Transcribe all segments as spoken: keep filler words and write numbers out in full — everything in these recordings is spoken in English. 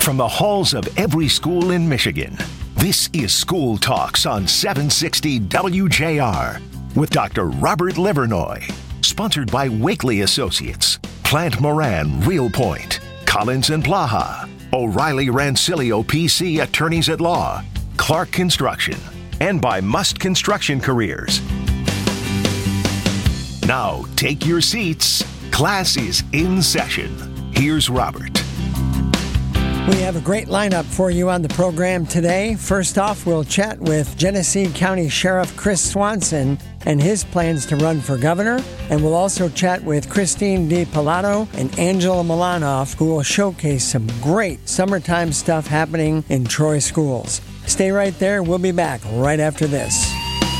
From the halls of every school in Michigan, this is School Talks on seven sixty W J R with Doctor Robert Livernoy. Sponsored by Wakely Associates, Plant Moran Real Point, Collins and Blaha, O'Reilly Rancilio P C Attorneys at Law, Clark Construction, and by Must Construction Careers. Now, take your seats. Class is in session. Here's Robert. We have a great lineup for you on the program today. First off, we'll chat with Genesee County Sheriff Chris Swanson and his plans to run for governor. And we'll also chat with Christine DiPilato and Angela Milanoff, who will showcase some great summertime stuff happening in Troy schools. Stay right there. We'll be back right after this.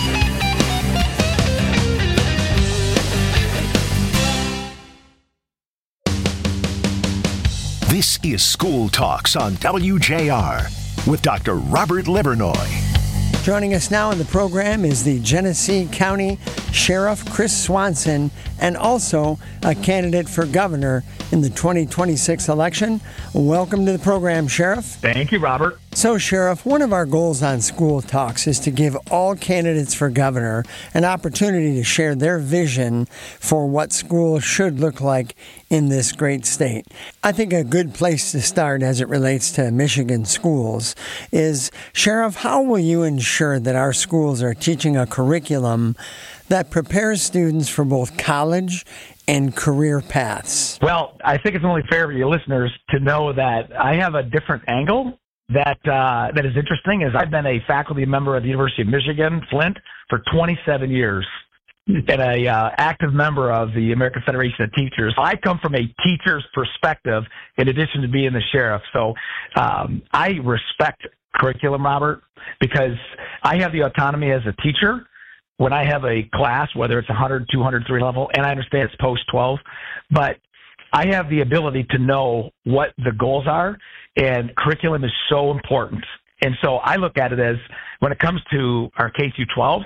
This is School Talks on W J R with Doctor Robert Livernoy. Joining us now in the program is the Genesee County Sheriff Chris Swanson, and also a candidate for governor in the twenty twenty-six election. Welcome to the program, Sheriff. Thank you, Robert. So, Sheriff, one of our goals on School Talks is to give all candidates for governor an opportunity to share their vision for what schools should look like in this great state. I think a good place to start as it relates to Michigan schools is, Sheriff, how will you ensure that our schools are teaching a curriculum that prepares students for both college and career paths? Well, I think it's only fair for your listeners to know that I have a different angle that uh, that is interesting. Is I've been a faculty member at the University of Michigan, Flint, for twenty-seven years, and a uh, active member of the American Federation of Teachers. I come from a teacher's perspective in addition to being the sheriff. So um, I respect curriculum, Robert, because I have the autonomy as a teacher when I have a class, whether it's one hundred, two hundred, three level, and I understand it's post twelve, but I have the ability to know what the goals are, and curriculum is so important. And so I look at it as, when it comes to our K through twelve,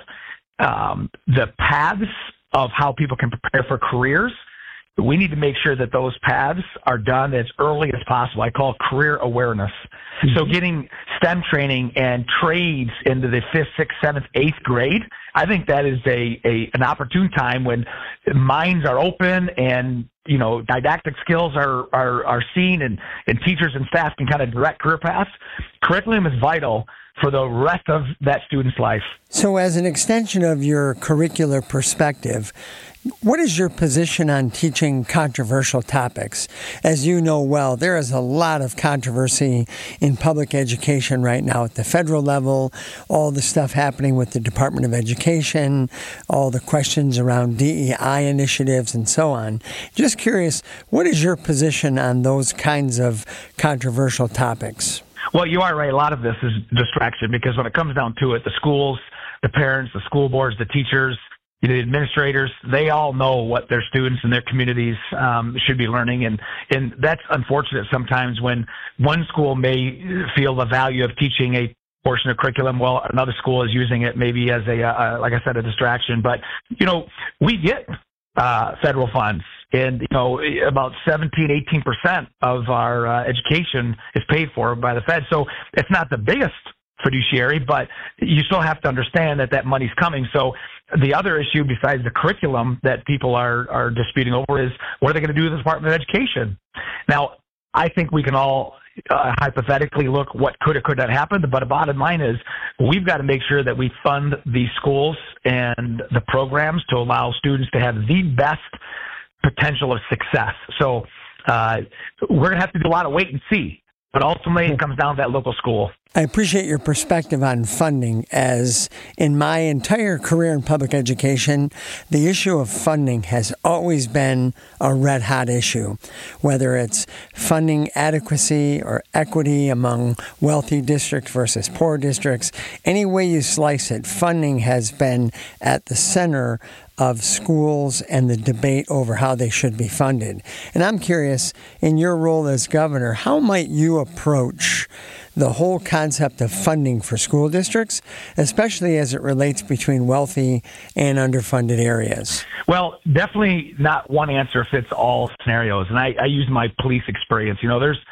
um, the paths of how people can prepare for careers, we need to make sure that those paths are done as early as possible. I call it career awareness. Mm-hmm. So getting STEM training and trades into the fifth, sixth, seventh, eighth grade, I think that is a, a an opportune time when minds are open and, you know, didactic skills are, are, are seen, and, and teachers and staff can kind of direct career paths. Curriculum is vital for the rest of that student's life. So as an extension of your curricular perspective, what is your position on teaching controversial topics? As you know well, there is a lot of controversy in public education right now at the federal level, all the stuff happening with the Department of Education, all the questions around D E I initiatives and so on. Just curious, what is your position on those kinds of controversial topics? Well, you are right. A lot of this is distraction, because when it comes down to it, the schools, the parents, the school boards, the teachers, the administrators, they all know what their students and their communities um, should be learning. And, and that's unfortunate sometimes when one school may feel the value of teaching a portion of curriculum, while another school is using it maybe as a, uh, like I said, a distraction. But, you know, we get uh, federal funds. And, you know, about seventeen, eighteen percent of our uh, education is paid for by the Fed. So it's not the biggest fiduciary, but you still have to understand that that money's coming. So the other issue besides the curriculum that people are, are disputing over is, what are they going to do with the Department of Education? Now, I think we can all uh, hypothetically look what could or could not happen, but the bottom line is we've got to make sure that we fund these schools and the programs to allow students to have the best potential of success. So uh, we're going to have to do a lot of wait and see, but ultimately it comes down to that local school. I appreciate your perspective on funding, as in my entire career in public education, the issue of funding has always been a red-hot issue, whether it's funding adequacy or equity among wealthy districts versus poor districts. Any way you slice it, funding has been at the center of schools and the debate over how they should be funded. And I'm curious, in your role as governor, how might you approach the whole concept of funding for school districts, especially as it relates between wealthy and underfunded areas? Well, definitely not one answer fits all scenarios. And I, I use my police experience. You know, there's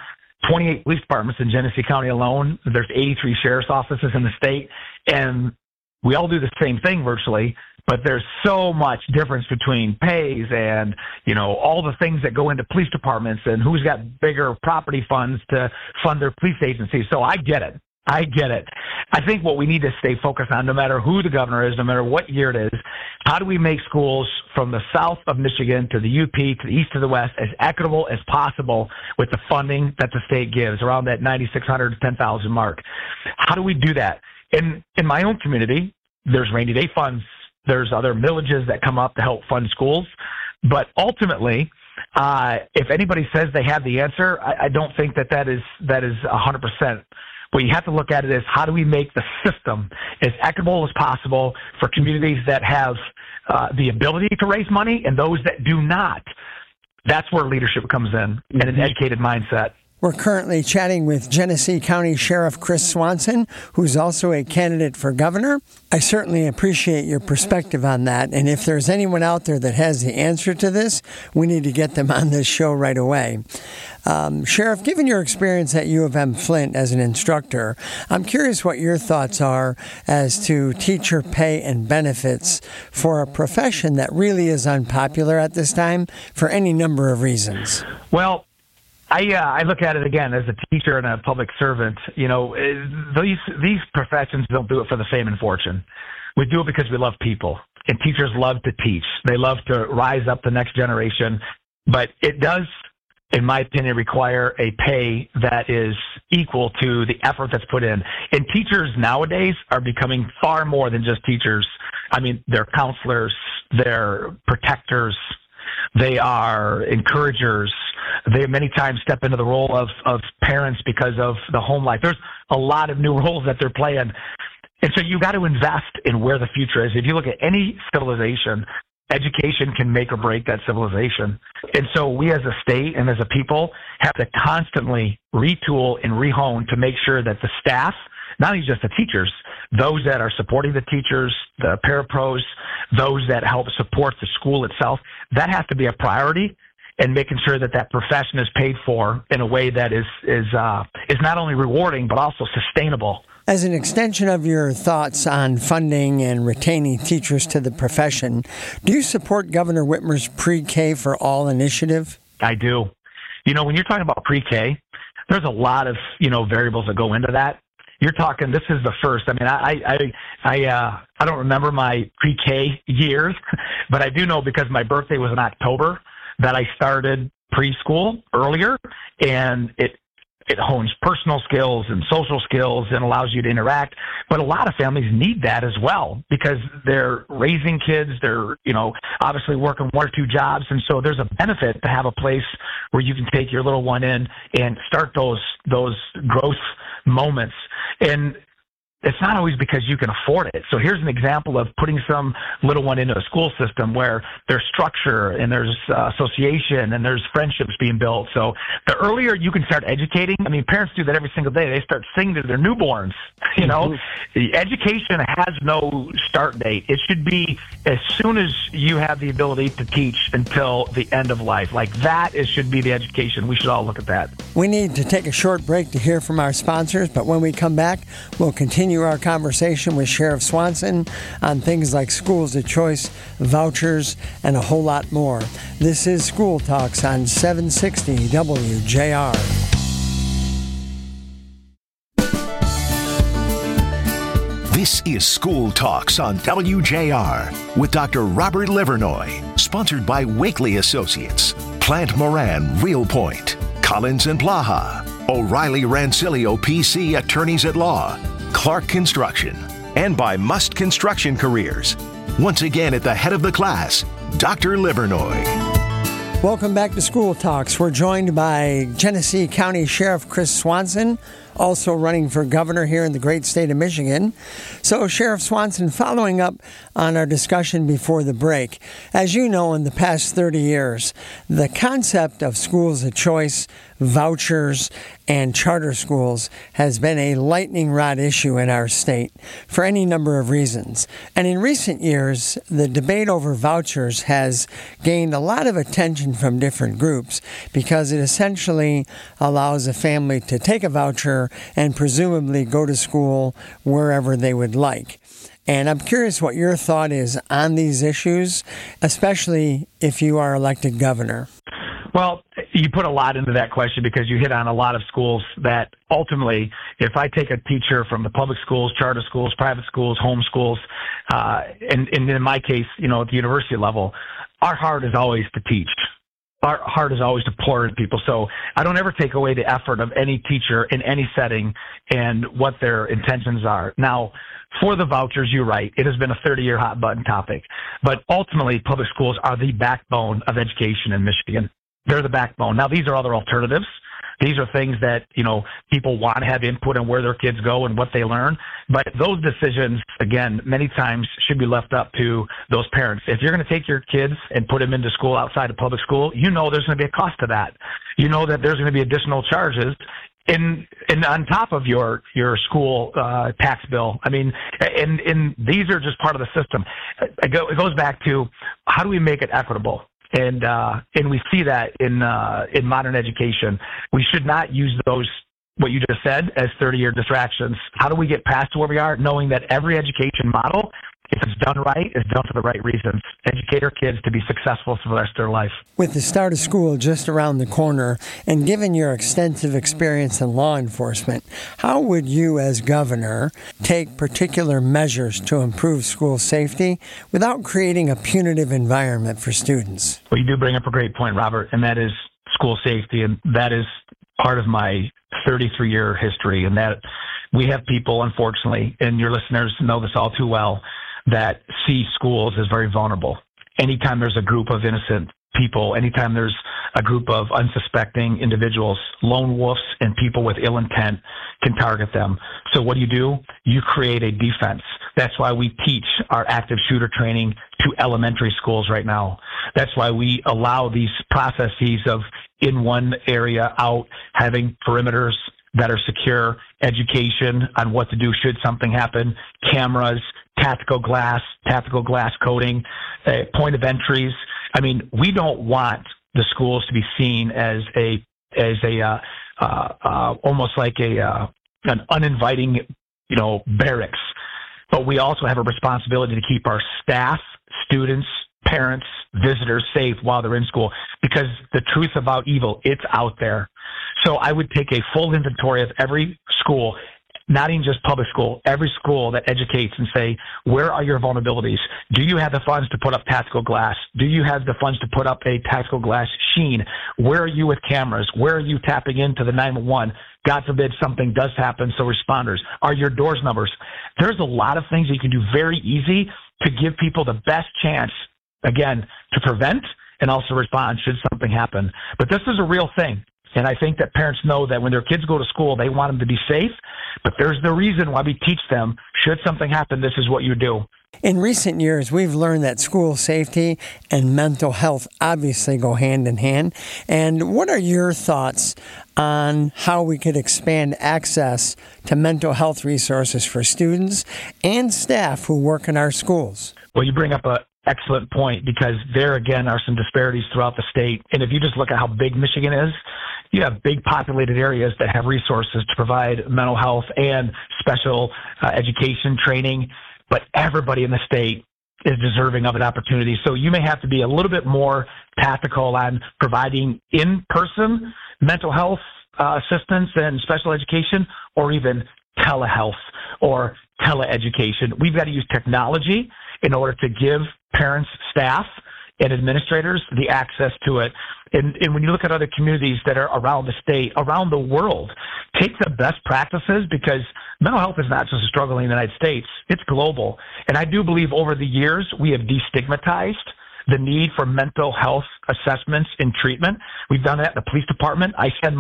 twenty-eight police departments in Genesee County alone. There's eighty-three sheriff's offices in the state, and we all do the same thing virtually, but there's so much difference between pays and, you know, all the things that go into police departments and who's got bigger property funds to fund their police agencies. So I get it. I get it. I think what we need to stay focused on, no matter who the governor is, no matter what year it is, how do we make schools from the south of Michigan to the U P to the east to the west as equitable as possible with the funding that the state gives, around that ninety-six hundred to ten thousand mark? How do we do that? In in my own community, there's rainy day funds. There's other millages that come up to help fund schools. But ultimately, uh, if anybody says they have the answer, I, I don't think that that is that is one hundred percent. What you have to look at it is, how do we make the system as equitable as possible for communities that have uh, the ability to raise money and those that do not? That's where leadership comes in, and an educated mindset. We're currently chatting with Genesee County Sheriff Chris Swanson, who's also a candidate for governor. I certainly appreciate your perspective on that. And if there's anyone out there that has the answer to this, we need to get them on this show right away. Um, Sheriff, given your experience at U of M Flint as an instructor, I'm curious what your thoughts are as to teacher pay and benefits for a profession that really is unpopular at this time for any number of reasons. Well, I uh, I look at it again as a teacher and a public servant. You know, these these professions don't do it for the fame and fortune. We do it because we love people, and teachers love to teach. They love to rise up the next generation, but it does, in my opinion, require a pay that is equal to the effort that's put in. And teachers nowadays are becoming far more than just teachers. I mean, they're counselors, they're protectors, they are encouragers. They many times step into the role of, of parents because of the home life. There's a lot of new roles that they're playing. And so you got to invest in where the future is. If you look at any civilization, education can make or break that civilization. And so we as a state and as a people have to constantly retool and rehone to make sure that the staff, not only just the teachers, those that are supporting the teachers, the parapros, those that help support the school itself, that has to be a priority, and making sure that that profession is paid for in a way that is is uh, is not only rewarding but also sustainable. As an extension of your thoughts on funding and retaining teachers to the profession, do you support Governor Whitmer's Pre-K for All initiative? I do. You know, when you're talking about pre-K, there's a lot of, you know, variables that go into that. You're talking, this is the first. I mean, I I I uh, I don't remember my pre-K years, but I do know because my birthday was in October that I started preschool earlier, and it it hones personal skills and social skills and allows you to interact. But a lot of families need that as well because they're raising kids. They're, you know, obviously working one or two jobs. And so there's a benefit to have a place where you can take your little one in and start those, those growth moments. And it's not always because you can afford it. So here's an example of putting some little one into a school system where there's structure and there's uh, association and there's friendships being built. So the earlier you can start educating, I mean, parents do that every single day. They start singing to their newborns. You know, mm-hmm. The education has no start date. It should be as soon as you have the ability to teach until the end of life. Like that is, should be the education. We should all look at that. We need to take a short break to hear from our sponsors, but when we come back, we'll continue our conversation with Sheriff Swanson on things like schools of choice, vouchers, and a whole lot more. This is School Talks on seven sixty W J R. This is School Talks on W J R with Doctor Robert Livernoy, sponsored by Wakely Associates, Plant Moran Real Point, Collins and Blaha, O'Reilly Rancilio P C Attorneys at Law, Clark Construction, and by Must Construction Careers. Once again at the head of the class, Doctor Livernoy. Welcome back to School Talks. We're joined by Genesee County Sheriff Chris Swanson, also running for governor here in the great state of Michigan. So, Sheriff Swanson, following up on our discussion before the break, as you know, in the past thirty years, the concept of schools of choice, vouchers, and charter schools has been a lightning rod issue in our state for any number of reasons. And in recent years, the debate over vouchers has gained a lot of attention from different groups because it essentially allows a family to take a voucher and presumably go to school wherever they would like. And I'm curious what your thought is on these issues, especially if you are elected governor. Well, you put a lot into that question because you hit on a lot of schools that ultimately, if I take a teacher from the public schools, charter schools, private schools, home schools, uh, and, and in my case, you know, at the university level, our heart is always to teach. Our heart is always to pour into people. So I don't ever take away the effort of any teacher in any setting and what their intentions are. Now, for the vouchers, you're right. It has been a thirty-year hot button topic. But ultimately, public schools are the backbone of education in Michigan. They're the backbone. Now, these are other alternatives. These are things that, you know, people want to have input on where their kids go and what they learn. But those decisions, again, many times should be left up to those parents. If you're going to take your kids and put them into school outside of public school, you know there's going to be a cost to that. You know that there's going to be additional charges in, in on top of your, your school uh, tax bill. I mean, and, and these are just part of the system. It goes back to how do we make it equitable? And uh, and we see that in uh, in modern education. We should not use those, what you just said, as thirty-year distractions. How do we get past where we are, knowing that every education model, if it's done right, is done for the right reasons? Educate our kids to be successful for the rest of their life. With the start of school just around the corner, and given your extensive experience in law enforcement, how would you as governor take particular measures to improve school safety without creating a punitive environment for students? Well, you do bring up a great point, Robert, and that is school safety, and that is part of my thirty-three-year history, and that we have people, unfortunately, and your listeners know this all too well, that see schools as very vulnerable. Anytime there's a group of innocent people, anytime there's a group of unsuspecting individuals, lone wolves and people with ill intent can target them. So what do you do? You create a defense. That's why we teach our active shooter training to elementary schools right now. That's why we allow these processes of in one area out, having perimeters that are secure, education on what to do should something happen, cameras, tactical glass, tactical glass coating, uh, point of entries. I mean, we don't want the schools to be seen as a as a uh, uh, uh, almost like a uh, an uninviting, you know, barracks. But we also have a responsibility to keep our staff, students, parents, visitors safe while they're in school, because the truth about evil, it's out there. So I would take a full inventory of every school, not even just public school, every school that educates, and say, where are your vulnerabilities? Do you have the funds to put up tactical glass? Do you have the funds to put up a tactical glass sheen? Where are you with cameras? Where are you tapping into the nine one one? God forbid something does happen, so responders. Are your doors numbers? There's a lot of things you can do very easy to give people the best chance, again, to prevent and also respond should something happen. But this is a real thing. And I think that parents know that when their kids go to school, they want them to be safe. But there's the reason why we teach them, should something happen, this is what you do. In recent years, we've learned that school safety and mental health obviously go hand in hand. And what are your thoughts on how we could expand access to mental health resources for students and staff who work in our schools? Well, you bring up a excellent point, because there again are some disparities throughout the state. And if you just look at how big Michigan is, you have big populated areas that have resources to provide mental health and special uh, education training, but everybody in the state is deserving of an opportunity. So you may have to be a little bit more tactical on providing in-person mental health uh, assistance and special education, or even telehealth or teleeducation. We've got to use technology in order to give parents, staff, and administrators the access to it. And, and when you look at other communities that are around the state, around the world, take the best practices, because mental health is not just a struggle in the United States, it's global. And I do believe over the years we have destigmatized the need for mental health assessments and treatment. We've done that in the police department. I send my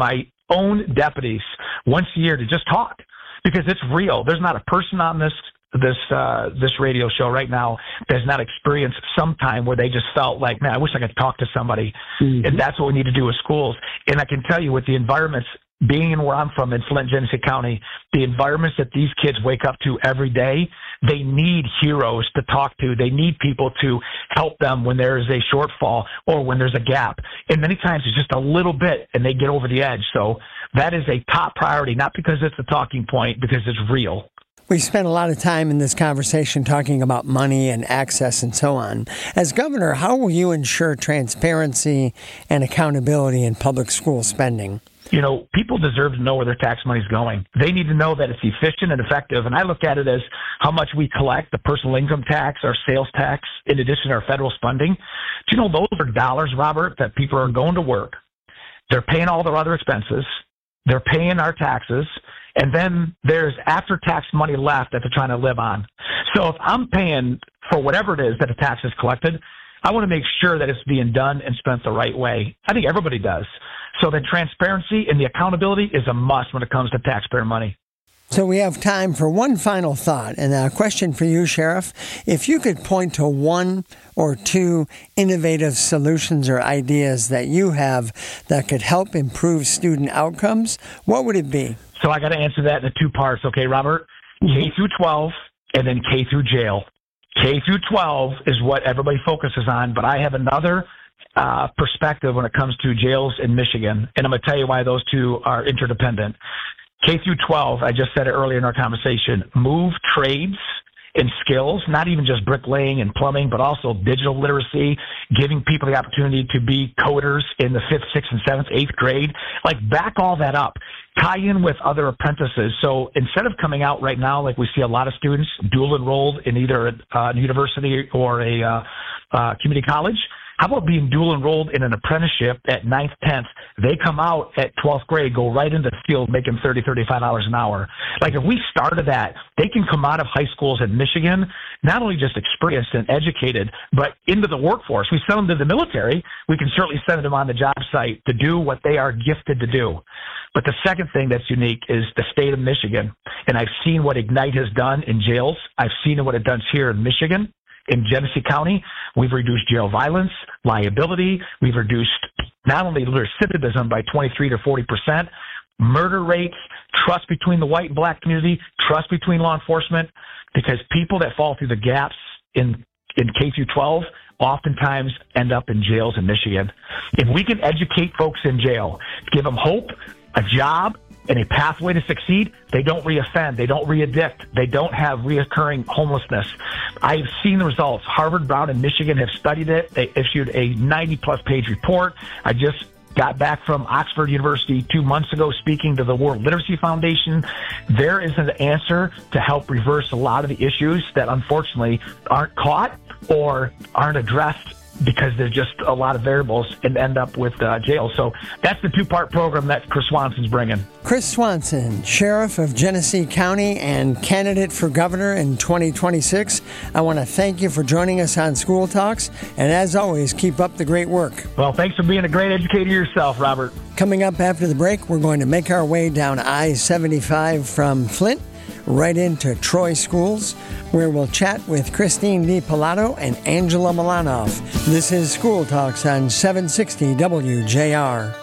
own deputies once a year to just talk, because it's real. There's not a person on this this uh, this radio show right now that has not experienced some time where they just felt like, man, I wish I could talk to somebody. Mm-hmm. And that's what we need to do with schools. And I can tell you, with the environments, being in where I'm from in Flint, Genesee County, the environments that these kids wake up to every day, they need heroes to talk to. They need people to help them when there is a shortfall or when there's a gap. And many times it's just a little bit and they get over the edge. So that is a top priority, not because it's a talking point, because it's real. We spent a lot of time in this conversation talking about money and access and so on. As governor, how will you ensure transparency and accountability in public school spending? You know, people deserve to know where their tax money is going. They need to know that it's efficient and effective. And I look at it as how much we collect, the personal income tax, our sales tax, in addition to our federal spending. Do you know those are dollars, Robert, that people are going to work? They're paying all their other expenses. They're paying our taxes. And then there's after-tax money left that they're trying to live on. So if I'm paying for whatever it is that a tax is collected, I want to make sure that it's being done and spent the right way. I think everybody does. So the transparency and the accountability is a must when it comes to taxpayer money. So we have time for one final thought, and a question for you, Sheriff. If you could point to one or two innovative solutions or ideas that you have that could help improve student outcomes, what would it be? So I got to answer that in two parts, okay, Robert? K through twelve and then K through jail. K through twelve is what everybody focuses on, but I have another uh, perspective when it comes to jails in Michigan, and I'm going to tell you why those two are interdependent. K through twelve, I just said it earlier in our conversation, move trades and skills, not even just bricklaying and plumbing, but also digital literacy, giving people the opportunity to be coders in the fifth, sixth, and seventh, eighth grade. Like, back all that up. Tie in with other apprentices. So instead of coming out right now, like we see a lot of students dual enrolled in either a uh, university or a uh, uh, community college, how about being dual enrolled in an apprenticeship at ninth, tenth? They come out at twelfth grade, go right into the field, making thirty, thirty-five dollars an hour. Like, if we started that, they can come out of high schools in Michigan, not only just experienced and educated, but into the workforce. We send them to the military. We can certainly send them on the job site to do what they are gifted to do. But the second thing that's unique is the state of Michigan. And I've seen what Ignite has done in jails. I've seen what it does here in Michigan. In Genesee County, we've reduced jail violence, liability. We've reduced not only recidivism by twenty-three to forty percent, murder rates, trust between the white and black community, trust between law enforcement, because people that fall through the gaps in, in K through twelve oftentimes end up in jails in Michigan. If we can educate folks in jail, give them hope, a job, and a pathway to succeed, they don't reoffend, they don't re-addict, they don't have reoccurring homelessness. I've seen the results. Harvard, Brown, and Michigan have studied it. They issued a ninety-plus page report. I just got back from Oxford University two months ago speaking to the World Literacy Foundation. There is an answer to help reverse a lot of the issues that unfortunately aren't caught or aren't addressed because there's just a lot of variables and end up with uh, jail. So that's the two-part program that Chris Swanson's bringing. Chris Swanson, Sheriff of Genesee County and candidate for governor in twenty twenty-six. I want to thank you for joining us on School Talks, and as always, keep up the great work. Well, thanks for being a great educator yourself, Robert. Coming up after the break, we're going to make our way down I seventy-five from Flint right into Troy Schools, where we'll chat with Christine DiPilato and Angela Milanoff. This is School Talks on seven sixty W J R.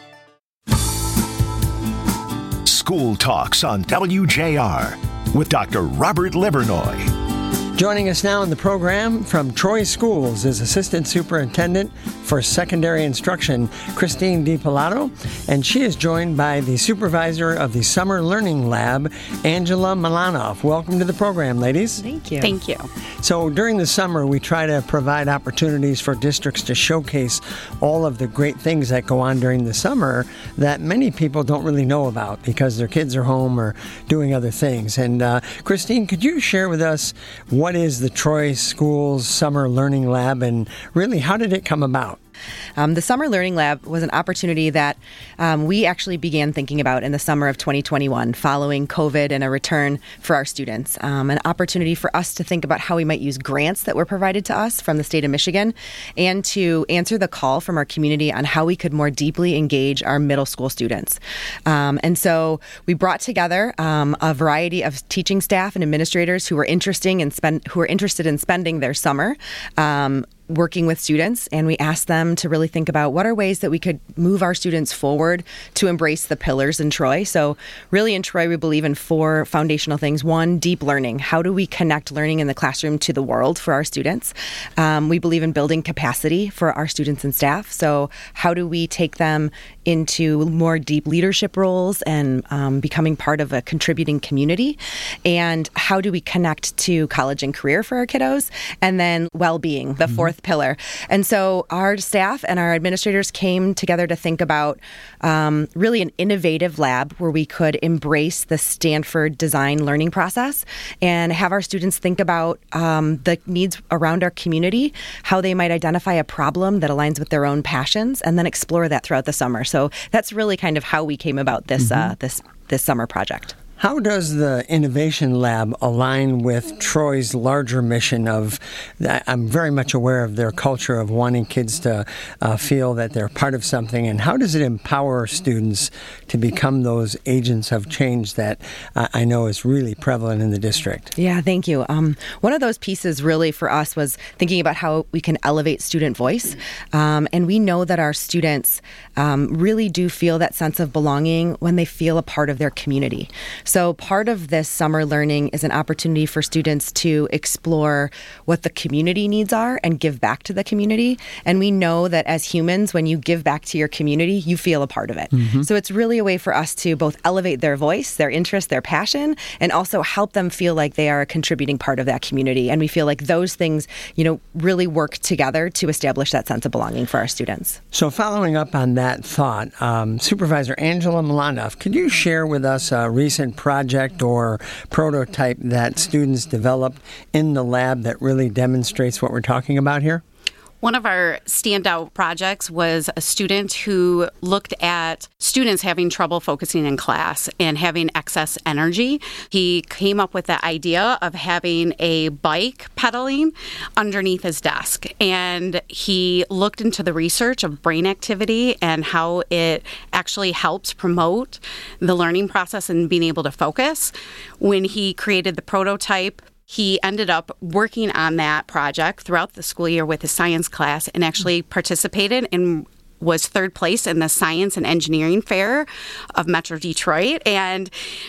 School Talks on W J R with Doctor Robert Livernoy. Joining us now in the program from Troy Schools is Assistant Superintendent for Secondary Instruction, Christine DiPilato, and she is joined by the Supervisor of the Summer Learning Lab, Angela Milanoff. Welcome to the program, ladies. Thank you. Thank you. So during the summer, we try to provide opportunities for districts to showcase all of the great things that go on during the summer that many people don't really know about because their kids are home or doing other things. And uh, Christine, could you share with us what is the Troy Schools Summer Learning Lab, and really, how did it come about? Um, the Summer Learning Lab was an opportunity that um, we actually began thinking about in the summer of twenty twenty-one, following COVID and a return for our students. Um, an opportunity for us to think about how we might use grants that were provided to us from the state of Michigan, and to answer the call from our community on how we could more deeply engage our middle school students. Um, and so we brought together um, a variety of teaching staff and administrators who were interesting and spend who were interested in spending their summer um, working with students, and we asked them to really think about what are ways that we could move our students forward to embrace the pillars in Troy. So really in Troy, we believe in four foundational things. One, deep learning. How do we connect learning in the classroom to the world for our students? Um, we believe in building capacity for our students and staff. So how do we take them into more deep leadership roles and um, becoming part of a contributing community? And how do we connect to college and career for our kiddos? And then well-being, the mm-hmm. fourth pillar. And so our staff and our administrators came together to think about um, really an innovative lab where we could embrace the Stanford design learning process and have our students think about um, the needs around our community, how they might identify a problem that aligns with their own passions, and then explore that throughout the summer. So that's really kind of how we came about this mm-hmm. uh, this this summer project. How does the Innovation Lab align with Troy's larger mission of, I'm very much aware of their culture of wanting kids to uh, feel that they're part of something, and how does it empower students to become those agents of change that uh, I know is really prevalent in the district? Yeah, thank you. Um, one of those pieces really for us was thinking about how we can elevate student voice. Um, and we know that our students um, really do feel that sense of belonging when they feel a part of their community. So part of this summer learning is an opportunity for students to explore what the community needs are and give back to the community. And we know that as humans, when you give back to your community, you feel a part of it. Mm-hmm. So it's really a way for us to both elevate their voice, their interest, their passion, and also help them feel like they are a contributing part of that community. And we feel like those things, you know, really work together to establish that sense of belonging for our students. So following up on that thought, um, Supervisor Angela Milanoff, could you share with us a recent project or prototype that students developed in the lab that really demonstrates what we're talking about here? One of our standout projects was a student who looked at students having trouble focusing in class and having excess energy. He came up with the idea of having a bike pedaling underneath his desk. And he looked into the research of brain activity and how it actually helps promote the learning process and being able to focus. When he created the prototype, he ended up working on that project throughout the school year with his science class and actually participated in was third place in the Science and Engineering Fair of Metro Detroit. And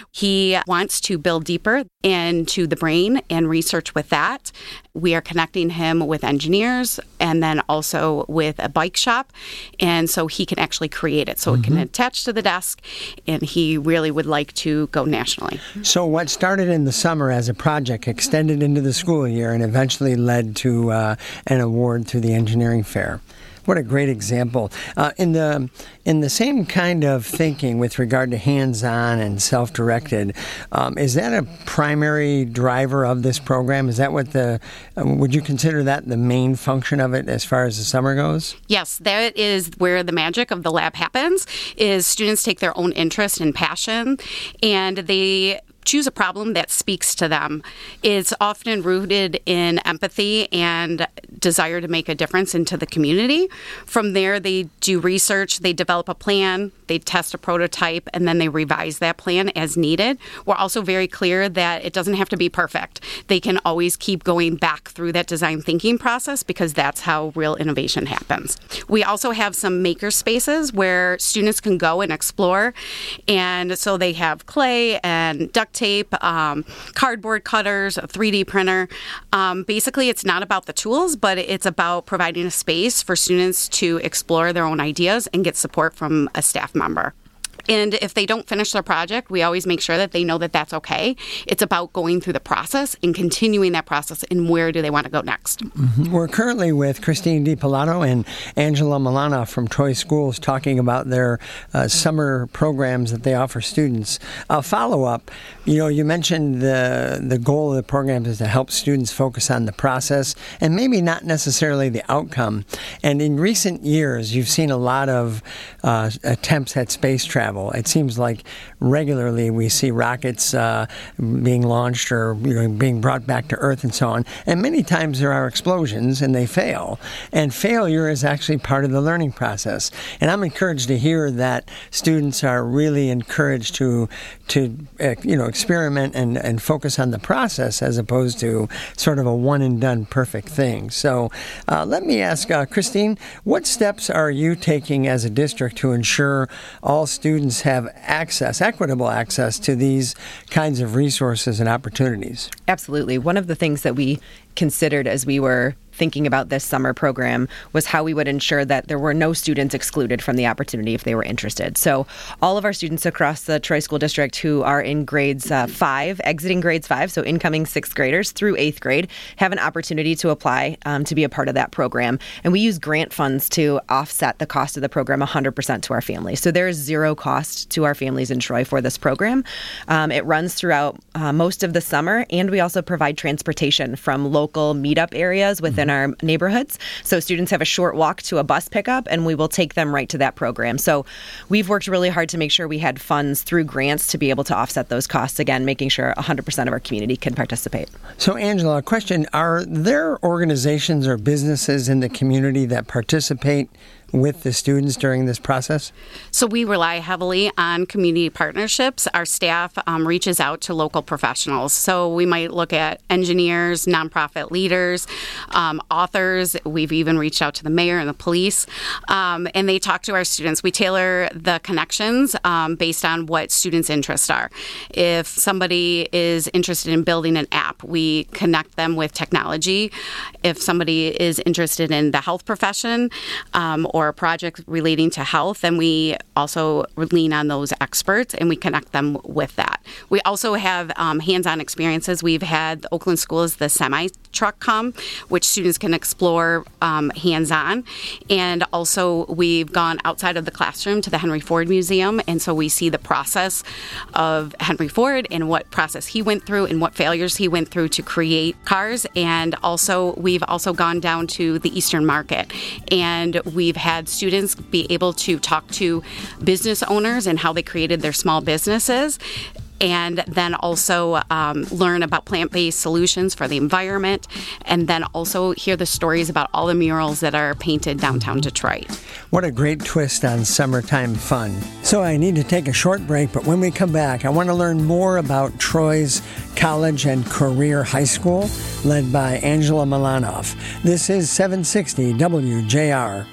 he wants to build deeper into the brain and research with that. We are connecting him with engineers and then also with a bike shop. And so he can actually create it. So mm-hmm. it can attach to the desk. And he really would like to go nationally. So what started in the summer as a project extended into the school year and eventually led to uh, an award through the engineering fair. What a great example. Uh, in the in the same kind of thinking with regard to hands-on and self-directed, um, is that a primary driver of this program? Is that what the, um, would you consider that the main function of it as far as the summer goes? Yes, that is where the magic of the lab happens, is students take their own interest and passion, and they choose a problem that speaks to them. It's often rooted in empathy and desire to make a difference into the community. From there, they do research, they develop a plan, they test a prototype, and then they revise that plan as needed. We're also very clear that it doesn't have to be perfect. They can always keep going back through that design thinking process because that's how real innovation happens. We also have some maker spaces where students can go and explore. And so they have clay and duct tape, um, cardboard cutters, a three D printer. Um, basically, it's not about the tools, but it's about providing a space for students to explore their own ideas and get support from a staff member. And if they don't finish their project, we always make sure that they know that that's okay. It's about going through the process and continuing that process and where do they want to go next. Mm-hmm. We're currently with Christine DiPilato and Angela Milanoff from Troy Schools talking about their uh, summer programs that they offer students. A follow-up, you know, you mentioned the, the goal of the program is to help students focus on the process and maybe not necessarily the outcome. And in recent years, you've seen a lot of uh, attempts at space travel. It seems like regularly we see rockets uh, being launched or you know, being brought back to Earth and so on. And many times there are explosions and they fail. And failure is actually part of the learning process. And I'm encouraged to hear that students are really encouraged to, to uh, you know, experiment and, and focus on the process as opposed to sort of a one-and-done perfect thing. So uh, let me ask, uh, Christine, what steps are you taking as a district to ensure all students have access, equitable access to these kinds of resources and opportunities? Absolutely. One of the things that we considered as we were thinking about this summer program was how we would ensure that there were no students excluded from the opportunity if they were interested. So all of our students across the Troy School District who are in grades uh, five, exiting grades five, so incoming sixth graders through eighth grade, have an opportunity to apply um, to be a part of that program. And we use grant funds to offset the cost of the program one hundred percent to our families. So there is zero cost to our families in Troy for this program. Um, it runs throughout uh, most of the summer, and we also provide transportation from local meetup areas within our neighborhoods. So students have a short walk to a bus pickup, and we will take them right to that program. So we've worked really hard to make sure we had funds through grants to be able to offset those costs, again, making sure one hundred percent of our community can participate. So, Angela, a question. Are there organizations or businesses in the community that participate with the students during this process? So we rely heavily on community partnerships. Our staff um, reaches out to local professionals. So we might look at engineers, nonprofit leaders, um, authors. We've even reached out to the mayor and the police, um, and they talk to our students. We tailor the connections um, based on what students' interests are. If somebody is interested in building an app, we connect them with technology. If somebody is interested in the health profession um, or a project relating to health, then we also lean on those experts and we connect them with that. We also have um, hands-on experiences. We've had the Oakland Schools, the semi-truck come, which students can explore um, hands-on. And also we've gone outside of the classroom to the Henry Ford Museum, and so we see the process of Henry Ford and what process he went through and what failures he went through to create cars. And also we've also gone down to the Eastern Market, and we've had students be able to talk to business owners and how they created their small businesses, and then also um, learn about plant-based solutions for the environment, and then also hear the stories about all the murals that are painted downtown Detroit. What a great twist on summertime fun. So I need to take a short break, but when we come back, I want to learn more about Troy's College and Career High School, led by Angela Milanoff. This is seven sixty W J R.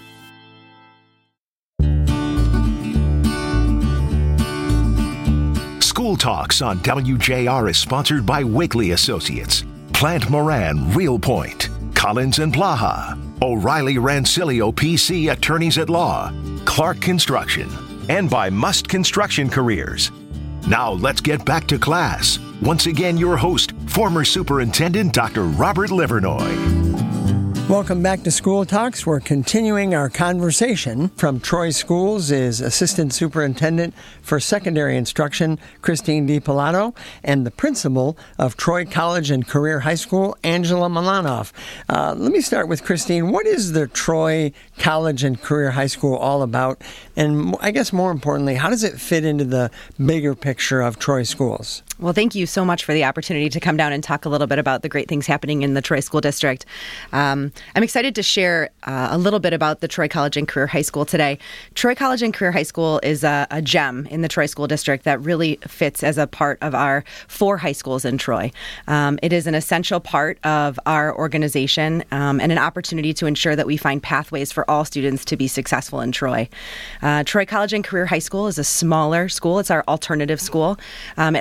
School Talks on W J R is sponsored by Wakely Associates, Plant Moran Real Point, Collins and Blaha, O'Reilly Rancilio P C Attorneys at Law, Clark Construction, and by Must Construction Careers. Now let's get back to class. Once again, your host, former Superintendent Doctor Robert Livernoy. Welcome back to School Talks. We're continuing our conversation. From Troy Schools is Assistant Superintendent for Secondary Instruction, Christine DiPilato, and the principal of Troy College and Career High School, Angela Milanoff. Uh, let me start with Christine. What is the Troy College and Career High School all about? And I guess more importantly, how does it fit into the bigger picture of Troy Schools? Well, thank you so much for the opportunity to come down and talk a little bit about the great things happening in the Troy School District. Um, I'm excited to share uh, a little bit about the Troy College and Career High School today. Troy College and Career High School is a, a gem in the Troy School District that really fits as a part of our four high schools in Troy. Um, it is an essential part of our organization um, and an opportunity to ensure that we find pathways for all students to be successful in Troy. Uh, Troy College and Career High School is a smaller school. It's our alternative school. Um, it houses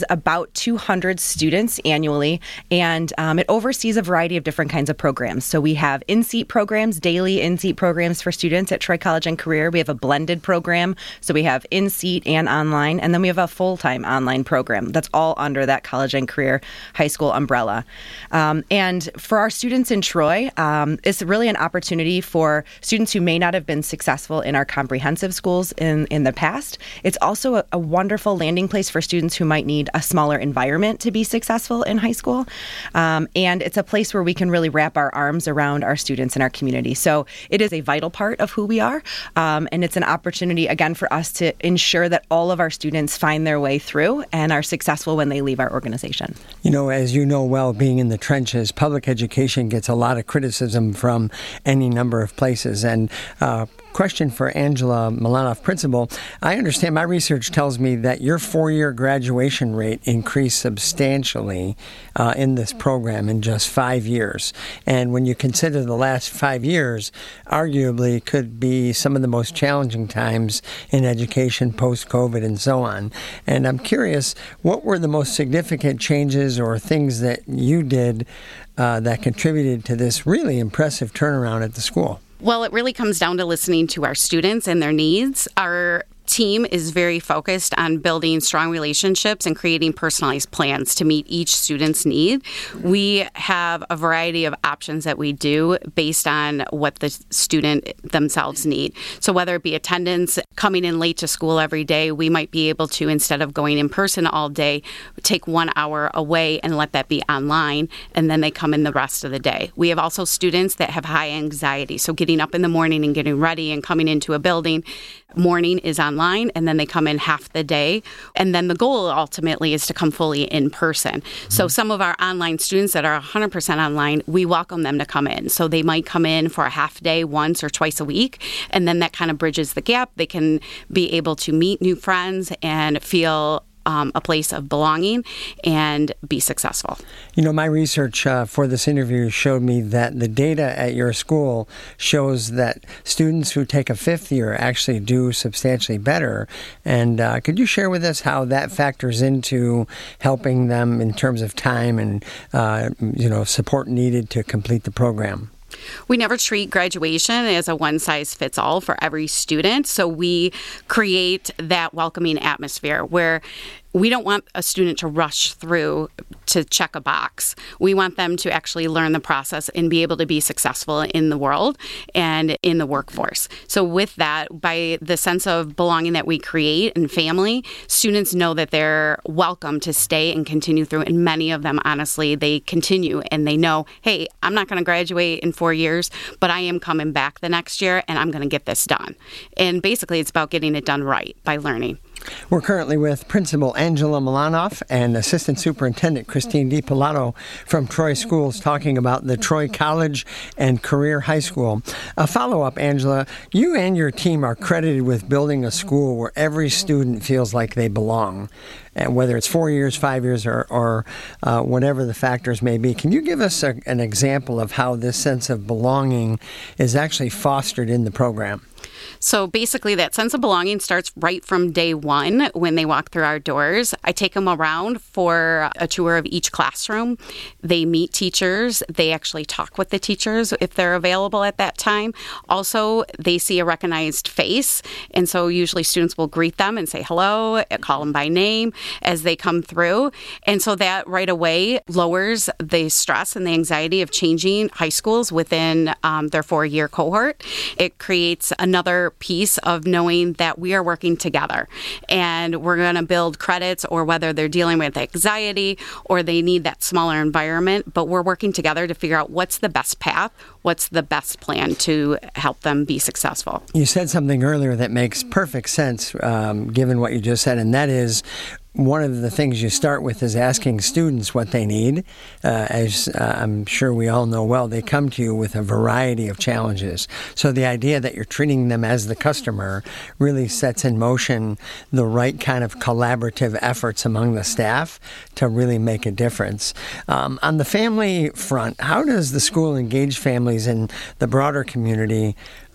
about two hundred students annually, and um, it oversees a variety of different kinds of programs. So we have in-seat programs, daily in-seat programs for students at Troy College and Career. We have a blended program, so we have in-seat and online, and then we have a full-time online program. That's all under that College and Career High School umbrella. Um, and for our students in Troy, um, it's really an opportunity for students who may not have been successful in our comprehensive schools in, in the past. It's also a, a wonderful landing place for students who might need a smaller environment to be successful in high school. Um, and it's a place where we can really wrap our arms around our students in our community. So it is a vital part of who we are. Um, and it's an opportunity, again, for us to ensure that all of our students find their way through and are successful when they leave our organization. You know, as you know well, being in the trenches, public education gets a lot of criticism from any number of places. And uh, question for Angela Milanoff, principal. I understand, my research tells me that your four-year graduation rate increased substantially uh, in this program in just five years. And when you consider the last five years, arguably could be some of the most challenging times in education post-COVID and so on. And I'm curious, what were the most significant changes or things that you did uh, that contributed to this really impressive turnaround at the school? Well, it really comes down to listening to our students and their needs. Our team is very focused on building strong relationships and creating personalized plans to meet each student's need. We have a variety of options that we do based on what the student themselves need. So whether it be attendance, coming in late to school every day, we might be able to, instead of going in person all day, take one hour away and let that be online, and then they come in the rest of the day. We have also students that have high anxiety, so getting up in the morning and getting ready and coming into a building, morning is online, and then they come in half the day. And then the goal ultimately is to come fully in person. Mm-hmm. So some of our online students that are one hundred percent online, we welcome them to come in. So they might come in for a half day once or twice a week, and then that kind of bridges the gap. They can be able to meet new friends and feel Um, a place of belonging and be successful. You know, my research uh, for this interview showed me that the data at your school shows that students who take a fifth year actually do substantially better. And uh, could you share with us how that factors into helping them in terms of time and, uh, you know, support needed to complete the program? We never treat graduation as a one-size-fits-all for every student, so we create that welcoming atmosphere where we don't want a student to rush through to check a box. We want them to actually learn the process and be able to be successful in the world and in the workforce. So with that, by the sense of belonging that we create and family, students know that they're welcome to stay and continue through. And many of them, honestly, they continue and they know, hey, I'm not going to graduate in four years, but I am coming back the next year and I'm going to get this done. And basically, it's about getting it done right by learning. We're currently with Principal Angela Milanoff and Assistant Superintendent Christine DiPilato from Troy Schools talking about the Troy College and Career High School. A follow-up, Angela, you and your team are credited with building a school where every student feels like they belong, and whether it's four years, five years, or, or uh, whatever the factors may be. Can you give us a, an example of how this sense of belonging is actually fostered in the program? So basically, that sense of belonging starts right from day one when they walk through our doors. I take them around for a tour of each classroom. They meet teachers. They actually talk with the teachers if they're available at that time. Also, they see a recognized face. And so usually students will greet them and say hello, call them by name as they come through. And so that right away lowers the stress and the anxiety of changing high schools within um, their four-year cohort. It creates another piece of knowing that we are working together and we're going to build credits, or whether they're dealing with anxiety or they need that smaller environment, but we're working together to figure out what's the best path, what's the best plan to help them be successful. You said something earlier that makes perfect sense um, given what you just said, and that is one of the things you start with is asking students what they need. Uh, as uh, I'm sure we all know well, they come to you with a variety of challenges. So the idea that you're treating them as the customer really sets in motion the right kind of collaborative efforts among the staff to really make a difference. Um, on the family front, how does the school engage families in the broader community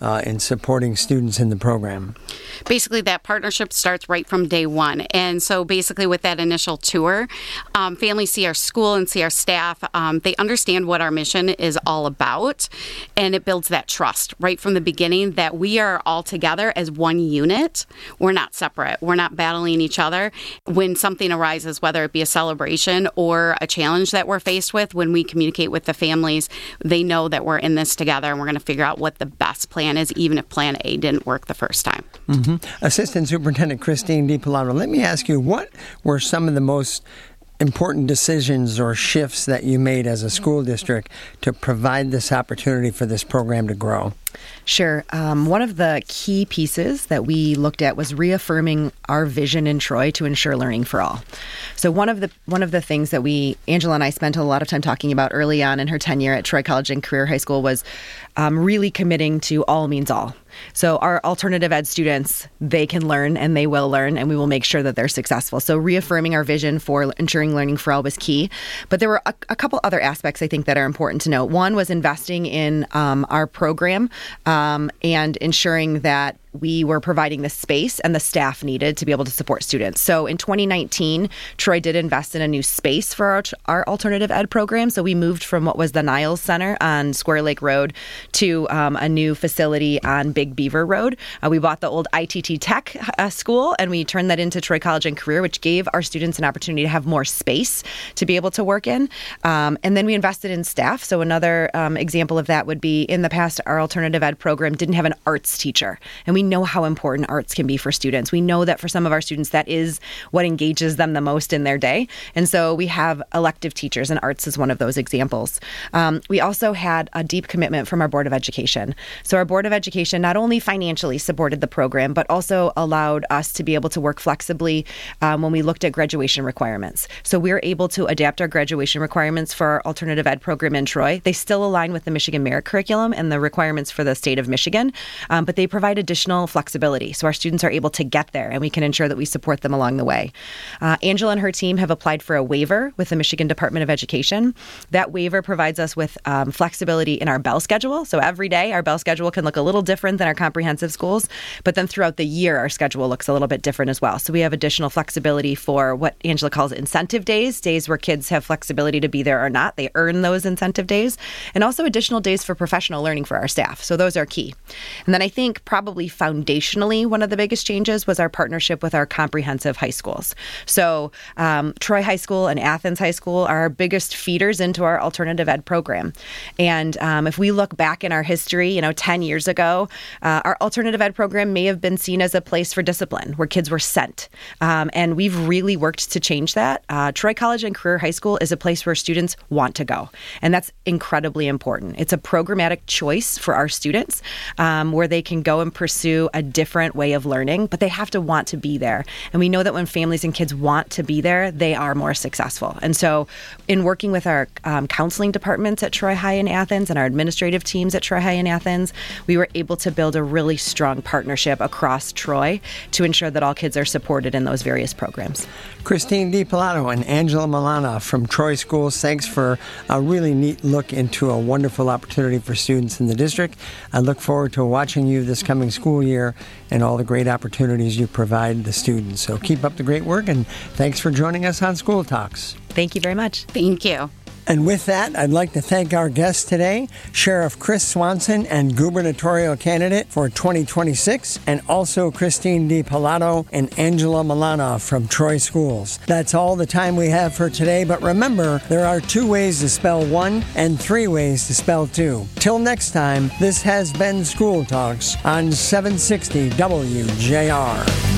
uh, in supporting students in the program? Basically, that partnership starts right from day one. And so basically with that initial tour, um, families see our school and see our staff. Um, they understand what our mission is all about, and it builds that trust right from the beginning that we are all together as one unit. We're not separate. We're not battling each other. When something arises, whether it be a celebration or a challenge that we're faced with, when we communicate with the families, they know that we're in this together and we're going to figure out what the best plan is, even if plan A didn't work the first time. Mm-hmm. Assistant Superintendent Christine DiPilato, let me ask you, what were some of the most important decisions or shifts that you made as a school district to provide this opportunity for this program to grow? Sure. Um, one of the key pieces that we looked at was reaffirming our vision in Troy to ensure learning for all. So one of the one of the things that we, Angela and I spent a lot of time talking about early on in her tenure at Troy College and Career High School was um, really committing to all means all. So our alternative ed students, they can learn and they will learn, and we will make sure that they're successful. So reaffirming our vision for ensuring learning for all was key. But there were a, a couple other aspects I think that are important to note. One was investing in um, our program um, and ensuring that we were providing the space and the staff needed to be able to support students. So in twenty nineteen, Troy did invest in a new space for our, our alternative ed program. So we moved from what was the Niles Center on Square Lake Road to um, a new facility on Big Beaver Road. Uh, we bought the old I T T Tech uh, school and we turned that into Troy College and Career, which gave our students an opportunity to have more space to be able to work in. Um, and then we invested in staff. So another um, example of that would be in the past, our alternative ed program didn't have an arts teacher. And we know how important arts can be for students. We know that for some of our students, that is what engages them the most in their day. And so we have elective teachers, and arts is one of those examples. Um, we also had a deep commitment from our Board of Education. So our Board of Education not only financially supported the program, but also allowed us to be able to work flexibly um, when we looked at graduation requirements. So we were able to adapt our graduation requirements for our alternative ed program in Troy. They still align with the Michigan Merit Curriculum and the requirements for the state of Michigan, um, but they provide additional flexibility. So our students are able to get there and we can ensure that we support them along the way. Uh, Angela and her team have applied for a waiver with the Michigan Department of Education. That waiver provides us with um, flexibility in our bell schedule. So every day our bell schedule can look a little different than our comprehensive schools, but then throughout the year our schedule looks a little bit different as well. So we have additional flexibility for what Angela calls incentive days, days where kids have flexibility to be there or not. They earn those incentive days, and also additional days for professional learning for our staff. So those are key. And then I think probably foundationally, one of the biggest changes was our partnership with our comprehensive high schools. So um, Troy High School and Athens High School are our biggest feeders into our alternative ed program. And um, if we look back in our history, you know, ten years ago, uh, our alternative ed program may have been seen as a place for discipline where kids were sent. Um, and we've really worked to change that. Uh, Troy College and Career High School is a place where students want to go. And that's incredibly important. It's a programmatic choice for our students um, where they can go and pursue a different way of learning, but they have to want to be there. And we know that when families and kids want to be there, they are more successful. And so in working with our um, counseling departments at Troy High and Athens and our administrative teams at Troy High and Athens, we were able to build a really strong partnership across Troy to ensure that all kids are supported in those various programs. Christine DiPilato and Angela Milanoff from Troy Schools, thanks for a really neat look into a wonderful opportunity for students in the district. I look forward to watching you this coming school year and all the great opportunities you provide the students. So keep up the great work, and thanks for joining us on School Talks. Thank you very much. Thank you. And with that, I'd like to thank our guests today, Sheriff Chris Swanson and gubernatorial candidate for twenty twenty-six, and also Christine DiPilato and Angela Milanoff from Troy Schools. That's all the time we have for today, but remember, there are two ways to spell one and three ways to spell two. Till next time, this has been School Talks on seven sixty W J R.